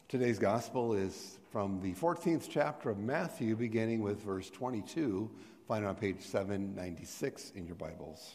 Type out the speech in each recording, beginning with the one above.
Today's gospel is from the 14th chapter of Matthew, beginning with verse 22, found on page 796 in your Bibles.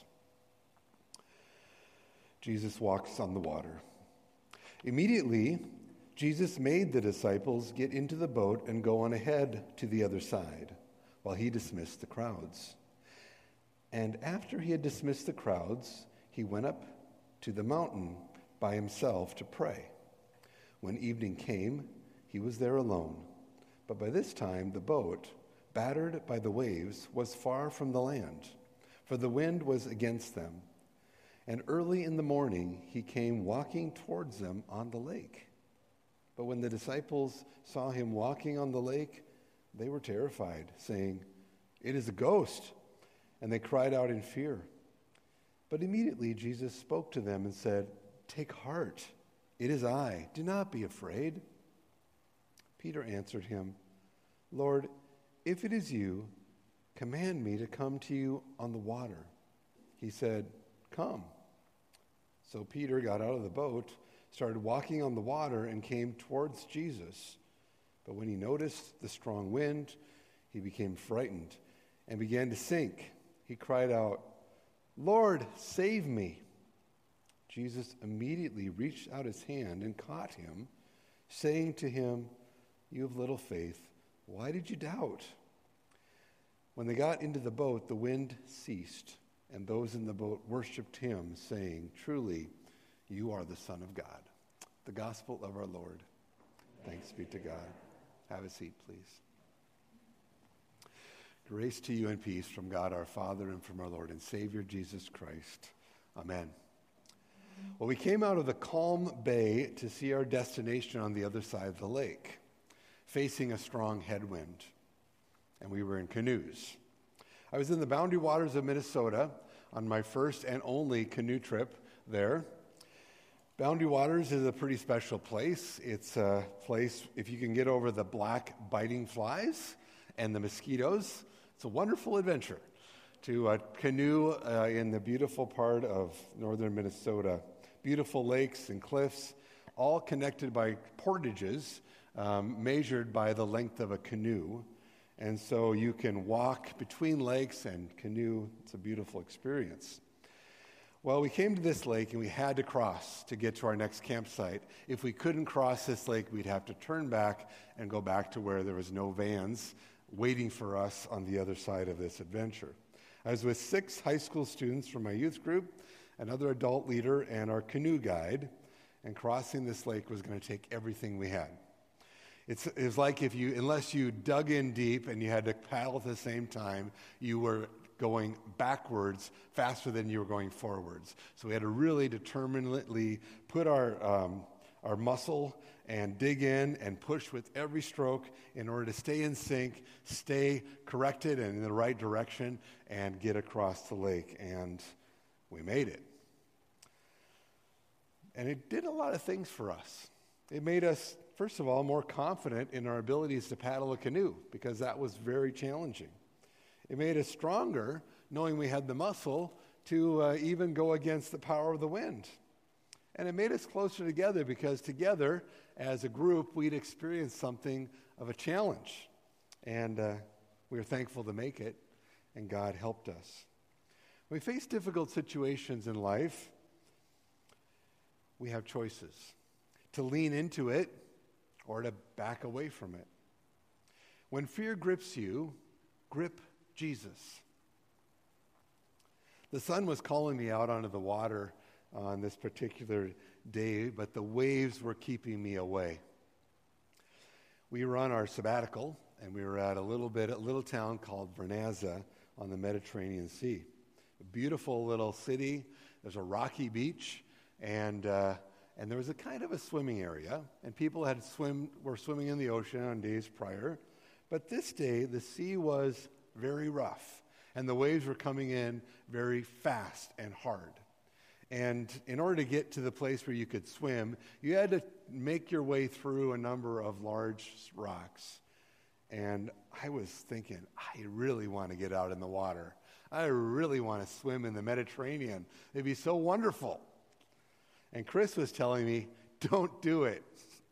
Jesus walks on the water. Immediately, Jesus made the disciples get into the boat and go on ahead to the other side, while he dismissed the crowds. And after he had dismissed the crowds, he went up to the mountain by himself to pray. When evening came, he was there alone. But by this time the boat, battered by the waves, was far from the land, for the wind was against them. And early in the morning he came walking towards them on the lake. But when the disciples saw him walking on the lake, they were terrified, saying, "It is a ghost!" And they cried out in fear. But immediately Jesus spoke to them and said, "Take heart. It is I. Do not be afraid." Peter answered him, "Lord, if it is you, command me to come to you on the water." He said, "Come." So Peter got out of the boat, started walking on the water, and came towards Jesus. But when he noticed the strong wind, he became frightened and began to sink. He cried out, "Lord, save me." Jesus immediately reached out his hand and caught him, saying to him, "You have little faith, why did you doubt?" When they got into the boat, the wind ceased, and those in the boat worshipped him, saying, "Truly, you are the Son of God." The gospel of our Lord. Thanks be to God. Have a seat, please. Grace to you and peace from God our Father and from our Lord and Savior Jesus Christ. Amen. Well, we came out of the calm bay to see our destination on the other side of the lake, facing a strong headwind, and we were in canoes. I was in the Boundary Waters of Minnesota on my first and only canoe trip there. Boundary Waters is a pretty special place. It's a place, if you can get over the black biting flies and the mosquitoes, it's a wonderful adventure to canoe in the beautiful part of northern Minnesota. Beautiful lakes and cliffs, all connected by portages measured by the length of a canoe. And so you can walk between lakes and canoe. It's a beautiful experience. Well, we came to this lake and we had to cross to get to our next campsite. If we couldn't cross this lake, we'd have to turn back and go back to where there was no vans waiting for us on the other side of this adventure. I was with 6 high school students from my youth group, another adult leader, and our canoe guide, and crossing this lake was going to take everything we had. It was like unless you dug in deep and you had to paddle at the same time, you were going backwards faster than you were going forwards. So we had to really determinedly put our muscle and dig in and push with every stroke in order to stay in sync, stay corrected and in the right direction, and get across the lake. And we made it. And it did a lot of things for us. It made us, first of all, more confident in our abilities to paddle a canoe, because that was very challenging. It made us stronger, knowing we had the muscle to even go against the power of the wind. And it made us closer together, because together, as a group, we'd experienced something of a challenge. And we were thankful to make it, and God helped us. When we face difficult situations in life, we have choices: to lean into it or to back away from it. When fear grips you, grip Jesus. The sun was calling me out onto the water on this particular day, but the waves were keeping me away. We were on our sabbatical, and we were at a little town called Vernazza on the Mediterranean Sea. A beautiful little city. There's a rocky beach, and there was a kind of a swimming area, and people were swimming in the ocean on days prior. But this day, the sea was very rough, and the waves were coming in very fast and hard. And in order to get to the place where you could swim, you had to make your way through a number of large rocks. And I was thinking, I really want to get out in the water. I really want to swim in the Mediterranean. It'd be so wonderful. And Chris was telling me, don't do it.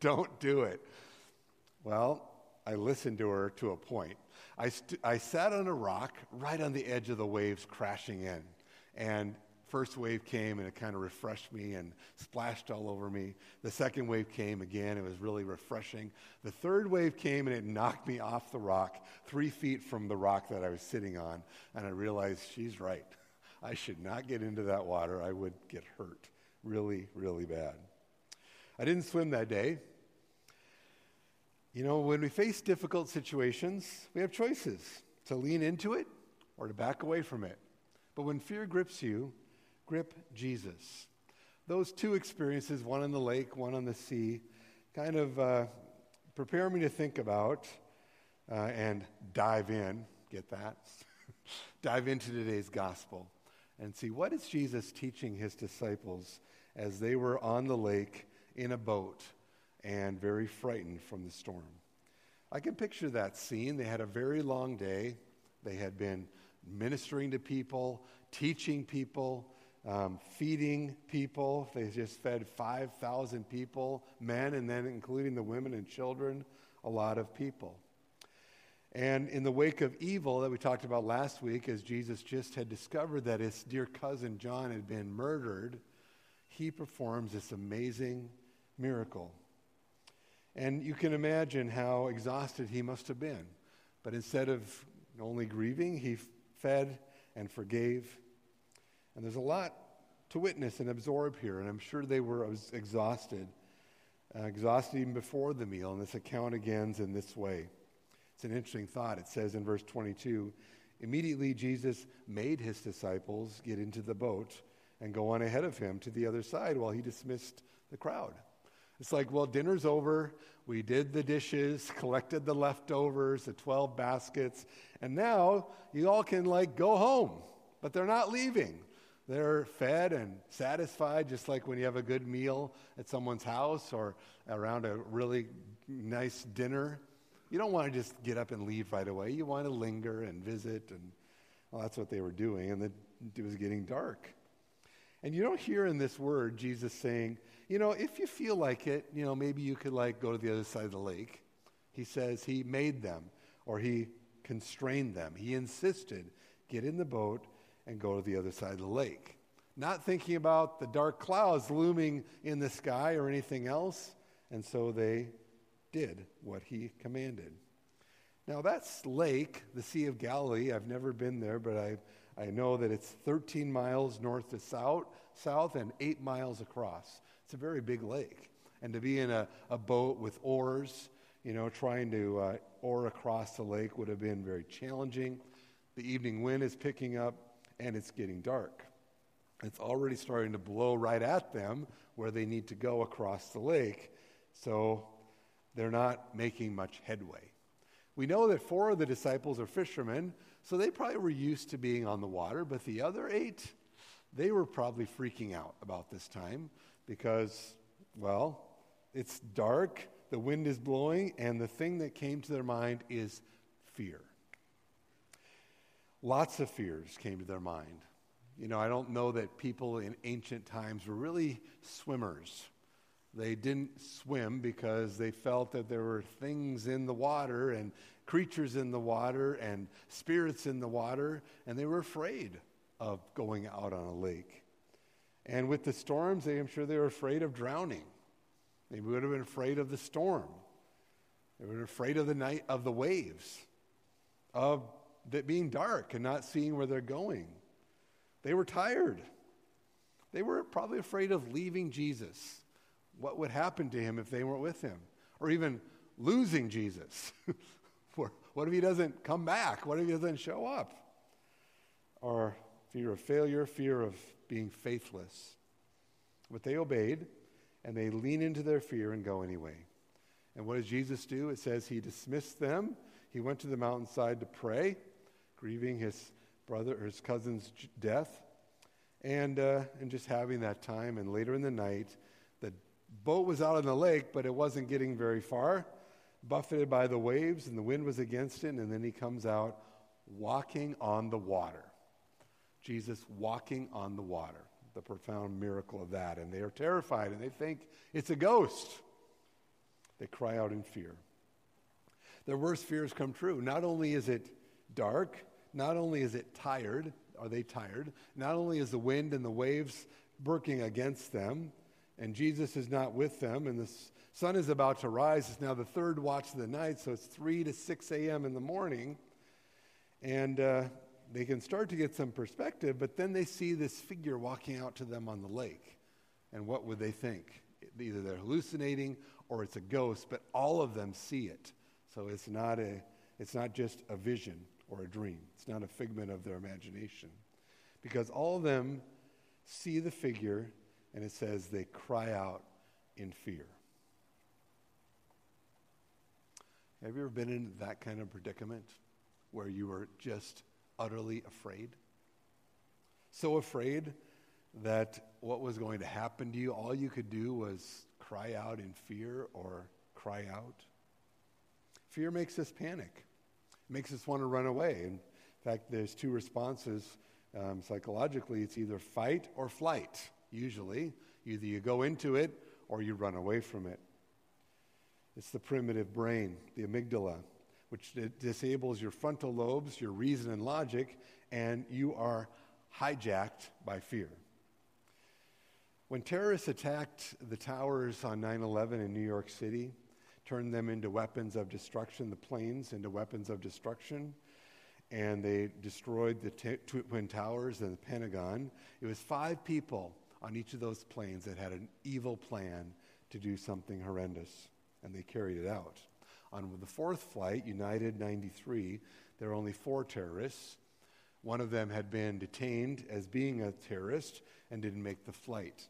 Don't do it. Well, I listened to her to a point. I sat on a rock right on the edge of the waves crashing in. And first wave came and it kind of refreshed me and splashed all over me. The second wave came again. It was really refreshing. The third wave came and it knocked me off the rock 3 feet from the rock that I was sitting on. And I realized she's right. I should not get into that water. I would get hurt really, really bad. I didn't swim that day. You know, when we face difficult situations, we have choices to lean into it or to back away from it. But when fear grips you, grip Jesus. Those two experiences, one on the lake, one on the sea, kind of prepare me to think about and dive in, get that? Dive into today's gospel and see what is Jesus teaching his disciples as they were on the lake in a boat and very frightened from the storm. I can picture that scene. They had a very long day. They had been ministering to people, teaching people, feeding people. They just fed 5,000 people, men, and then including the women and children, a lot of people. And in the wake of evil that we talked about last week, as Jesus just had discovered that his dear cousin John had been murdered, he performs this amazing miracle. And you can imagine how exhausted he must have been. But instead of only grieving, he fed and forgave. And there's a lot to witness and absorb here, and I'm sure they were exhausted even before the meal, and this account again in this way. It's an interesting thought. It says in verse 22, immediately Jesus made his disciples get into the boat and go on ahead of him to the other side while he dismissed the crowd. It's like, well, dinner's over. We did the dishes, collected the leftovers, the 12 baskets, and now you all can go home. But they're not leaving. They're fed and satisfied, just like when you have a good meal at someone's house or around a really nice dinner. You don't want to just get up and leave right away. You want to linger and visit, and well, that's what they were doing, and it was getting dark. And you don't hear in this word Jesus saying, if you feel like it, maybe you could go to the other side of the lake. He says he made them, or he constrained them. He insisted, get in the boat and go to the other side of the lake. Not thinking about the dark clouds looming in the sky or anything else. And so they did what he commanded. Now that's lake, the Sea of Galilee. I've never been there, but I know that it's 13 miles north to south and 8 miles across. It's a very big lake. And to be in a boat with oars, trying to oar across the lake would have been very challenging. The evening wind is picking up, and it's getting dark. It's already starting to blow right at them where they need to go across the lake, so they're not making much headway. We know that 4 of the disciples are fishermen, so they probably were used to being on the water, but the other 8, they were probably freaking out about this time because, well, it's dark, the wind is blowing, and the thing that came to their mind is fear. Lots of fears came to their mind. I don't know that people in ancient times were really swimmers. They didn't swim because they felt that there were things in the water and creatures in the water and spirits in the water, and they were afraid of going out on a lake. And with the storms, I'm sure they were afraid of drowning. They would have been afraid of the storm. They were afraid of the night, of the waves, of it being dark and not seeing where they're going. They were tired. They were probably afraid of leaving Jesus. What would happen to him if they weren't with him? Or even losing Jesus. What if he doesn't come back? What if he doesn't show up? Or fear of failure, fear of being faithless. But they obeyed, and they lean into their fear and go anyway. And what does Jesus do? It says he dismissed them. He went to the mountainside to pray, grieving his brother or his cousin's death, and just having that time. And later in the night, the boat was out on the lake, but it wasn't getting very far, buffeted by the waves, and the wind was against it. And then he comes out walking on the water. Jesus walking on the water, the profound miracle of that. And they are terrified, and they think it's a ghost. They cry out in fear. Their worst fears come true. Not only is it dark, not only is it tired, are they tired, not only is the wind and the waves working against them, and Jesus is not with them, and the sun is about to rise. It's now the third watch of the night, so it's 3 to 6 a.m. in the morning, and they can start to get some perspective, but then they see this figure walking out to them on the lake, and what would they think? Either they're hallucinating or it's a ghost, but all of them see it. So it's not just a vision or a dream. It's not a figment of their imagination. Because all of them see the figure, and it says they cry out in fear. Have you ever been in that kind of predicament where you were just utterly afraid? So afraid that what was going to happen to you, all you could do was cry out in fear or cry out. Fear makes us panic. It makes us want to run away. In fact, there's two responses. Psychologically, it's either fight or flight, usually. Either you go into it or you run away from it. It's the primitive brain, the amygdala, which disables your frontal lobes, your reason and logic, and you are hijacked by fear. When terrorists attacked the towers on 9/11 in New York City, turned them into weapons of destruction, the planes into weapons of destruction, and they destroyed the Twin Towers and the Pentagon, it was 5 people on each of those planes that had an evil plan to do something horrendous, and they carried it out. On the 4th flight, United 93, there were only 4 terrorists. One of them had been detained as being a terrorist and didn't make the flight.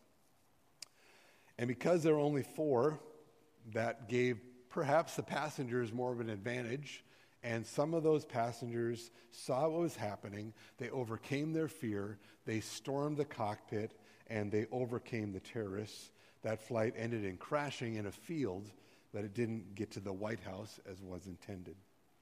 And because there were only 4, that gave perhaps the passengers more of an advantage, and some of those passengers saw what was happening. They overcame their fear. They stormed the cockpit, and they overcame the terrorists. That flight ended in crashing in a field, but it didn't get to the White House as was intended.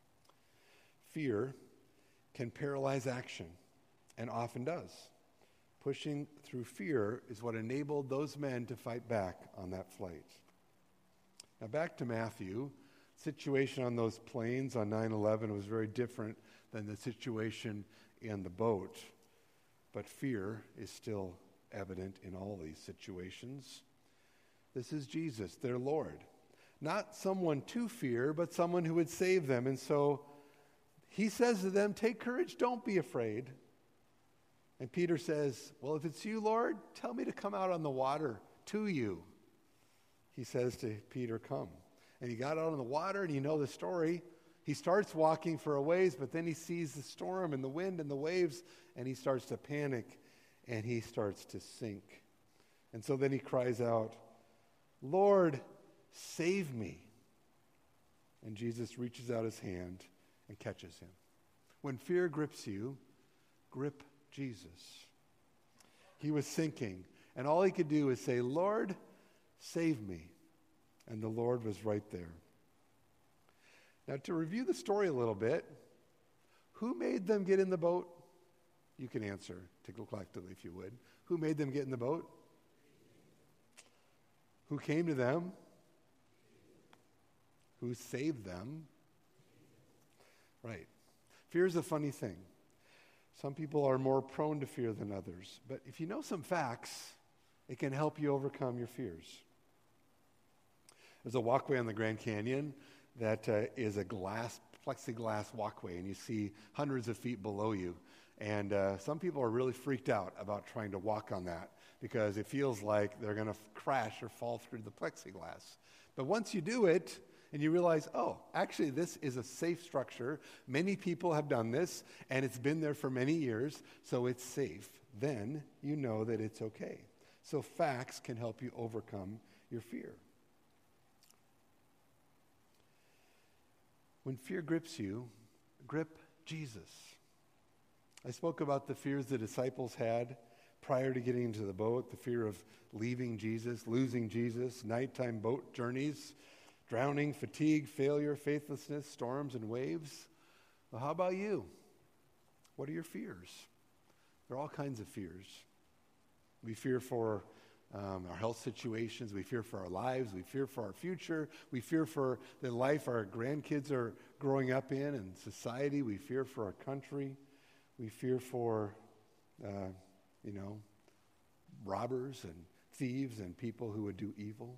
Fear can paralyze action, and often does. Pushing through fear is what enabled those men to fight back on that flight. Now back to Matthew. The situation on those planes on 9/11 was very different than the situation in the boat. But fear is still evident in all these situations. This is Jesus, their Lord. Not someone to fear, but someone who would save them. And so he says to them, take courage, don't be afraid. And Peter says, well, if it's you, Lord, tell me to come out on the water to you. He says to Peter, come. And he got out on the water, and you know the story. He starts walking for a ways, but then he sees the storm and the wind and the waves, and he starts to panic, and he starts to sink. And so then he cries out, Lord, save me. And Jesus reaches out his hand and catches him. When fear grips you, grip Jesus. He was sinking, and all he could do is say, Lord, save me. And the Lord was right there. Now, to review the story a little bit, who made them get in the boat? You can answer collectively if you would. Who made them get in the boat? Who came to them? Who saved them? Right. Fear is a funny thing. Some people are more prone to fear than others. But if you know some facts, it can help you overcome your fears. There's a walkway on the Grand Canyon that is a plexiglass walkway, and you see hundreds of feet below you. And some people are really freaked out about trying to walk on that because it feels like they're going to crash or fall through the plexiglass. But once you do it, and you realize, oh, actually this is a safe structure. Many people have done this, and it's been there for many years, so it's safe. Then you know that it's okay. So facts can help you overcome your fear. When fear grips you, grip Jesus. I spoke about the fears the disciples had prior to getting into the boat, the fear of leaving Jesus, losing Jesus, nighttime boat journeys, drowning, fatigue, failure, faithlessness, storms, and waves. Well, how about you? What are your fears? There are all kinds of fears. We fear for our health situations. We fear for our lives. We fear for our future. We fear for the life our grandkids are growing up in and society. We fear for our country. We fear for, robbers and thieves and people who would do evil.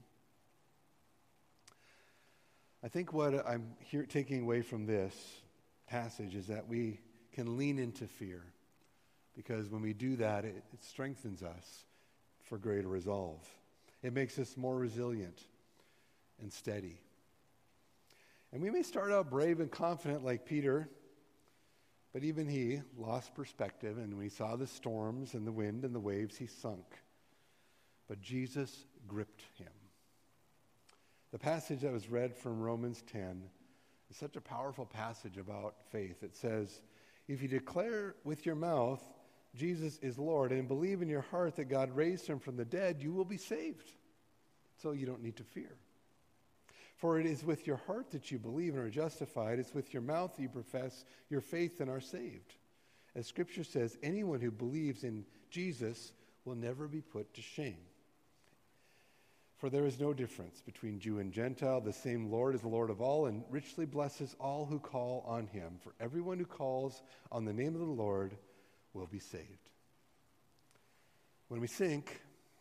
I think what I'm here taking away from this passage is that we can lean into fear, because when we do that, it strengthens us for greater resolve. It makes us more resilient and steady. And we may start out brave and confident like Peter, but even he lost perspective, and when he saw the storms and the wind and the waves, he sunk. But Jesus gripped him. The passage that was read from Romans 10 is such a powerful passage about faith. It says, if you declare with your mouth Jesus is Lord and believe in your heart that God raised him from the dead, you will be saved. So you don't need to fear. For it is with your heart that you believe and are justified. It's with your mouth that you profess your faith and are saved. As Scripture says, anyone who believes in Jesus will never be put to shame. For there is no difference between Jew and Gentile. The same Lord is the Lord of all and richly blesses all who call on him. For everyone who calls on the name of the Lord will be saved. When we sink,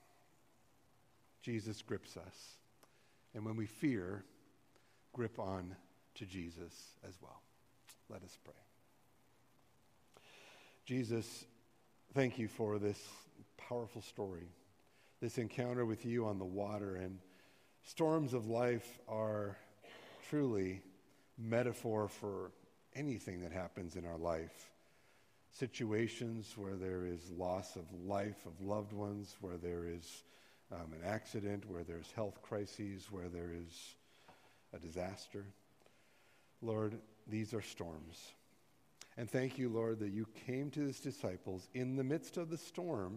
Jesus grips us. And when we fear, grip on to Jesus as well. Let us pray. Jesus, thank you for this powerful story, this encounter with you on the water. And storms of life are truly metaphor for anything that happens in our life. Situations where there is loss of life of loved ones, where there is an accident, where there's health crises, where there is a disaster. Lord, these are storms. And thank you, Lord, that you came to his disciples in the midst of the storm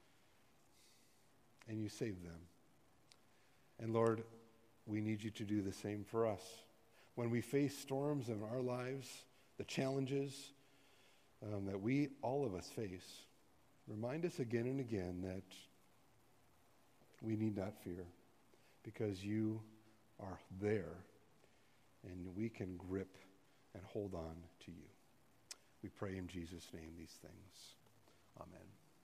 and you saved them. And Lord, we need you to do the same for us. When we face storms in our lives, the challenges that all of us face, remind us again and again that we need not fear, because you are there and we can grip and hold on to you. We pray in Jesus' name these things. Amen.